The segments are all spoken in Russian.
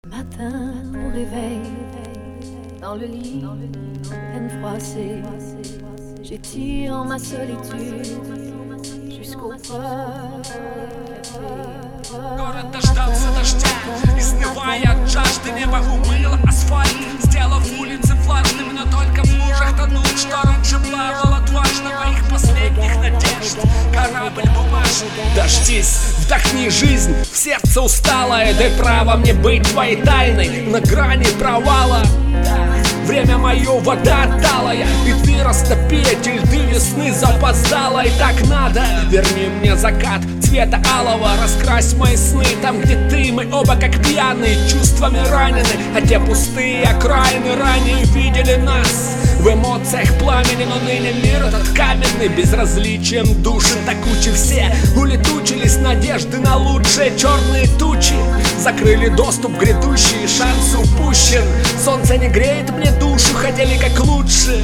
Matin au réveil, dans le lit, peine froissée, j'étire ma solitude jusqu'au port. Город дождался дождя, изнывая от жажды, небо умыло асфальт, сделав улицы влажными, но только в лужах тонут, что раньше плавал отважно моих последних надежд. Корабль бумажный. Дождись, вдохни жизнь в сердце усталое, дай право мне быть твоей тайной на грани провала. Время мое, вода талая, и ты растопи эти льды весны запоздала. И так надо, верни мне закат цвета алого, раскрась мои сны там, где ты. Мы оба как пьяные, чувствами ранены, а те пустые окраины ранее видели нас в эмоциях пламени. Но ныне мир этот каменный, безразличием души токучи. Все улетучились надежды на лучшее, черные тучи закрыли доступ грядущий, шанс упущен. Солнце не греет мне душу, хотели как лучше,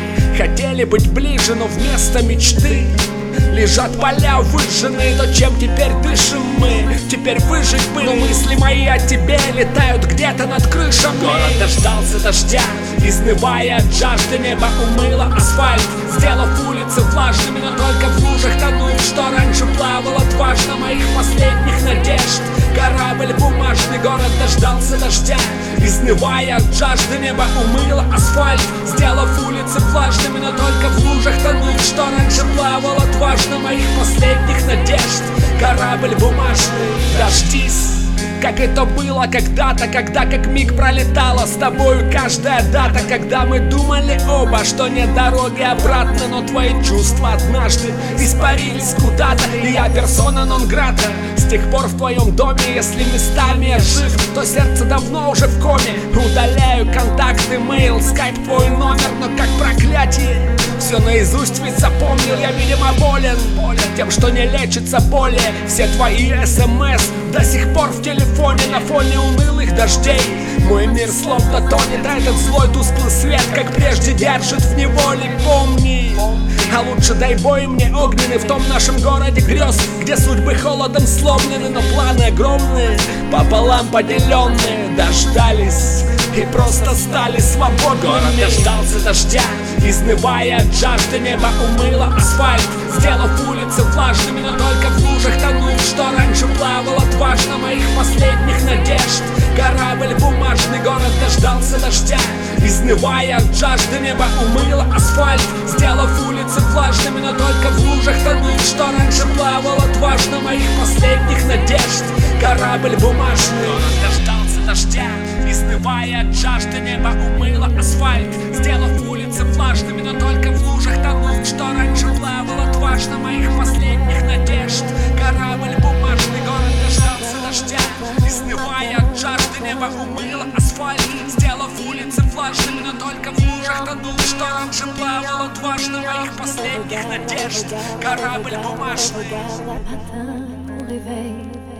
хотели быть ближе, но вместо мечты лежат поля выжженные, то чем теперь дышим мы. Теперь выжить бы, но мысли мои о тебе летают где-то над крышами. Город дождался дождя, изнывая от жажды, небо умыло асфальт, сделав улицы влажными, но только в лужах тонут, что раньше плавал отважно моих последних надежд. Корабль бумажный, город дождался дождя, изнывая от жажды, небо умыло асфальт, сделав улицы влажными, но только в лужах тонут, что раньше плавал отважно моих последних надежд. Корабль бумажный, дождись, как это было когда-то, когда как миг пролетала с тобою каждая дата, когда мы думали оба, что нет дороги обратно, но твои чувства однажды испарились куда-то, и я персона нон-грата. С тех пор в твоем доме, если местами я жив, то сердце давно уже в коме. Удаляю контакты, мейл, скайп, твой номер, но как проклятие все наизусть ведь запомнил. Я, видимо, болен тем, что не лечится более. Все твои смс до сих пор в телефоне на фоне унылых дождей. Мой мир словно тонет, а этот злой тусклый свет, как прежде, держит в неволе. Помни, а лучше дай бой мне огненный в том нашем городе грез, где судьбы холодом сломлены, но планы огромные, пополам поделенные, дождались и просто стали свободными. Город дождался дождя, изнывая от жажды, небо умыло асфальт, сделав улицы влажными, но только в лужах тонут, что раньше плавал отважно моих последних надежд. Корабль бумажный, город дождался дождя, изнывая от жажды, небо умыло асфальт, сделав улицы влажными, но только в лужах тонут, что раньше плавал отважно моих последних надежд. Корабль бумажный, город дождался дождя, изнывая от жажды, небо умыло асфальт, сделав улицы влажными, но только в лужах тонут, что раньше плавал отважно моих последних надежд. Корабль бумажный, город дождался дождя, изнывая от жажды, небо умыло асфальт, сделав улицы влажными, но только в лужах тонут, что раньше плавал отважно моих последних надежд. Корабль бумажный. Matin au réveil,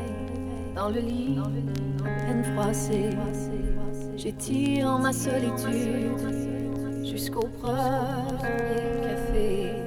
dans le lit, peine froissée, j'étire ma solitude jusqu'au premier café.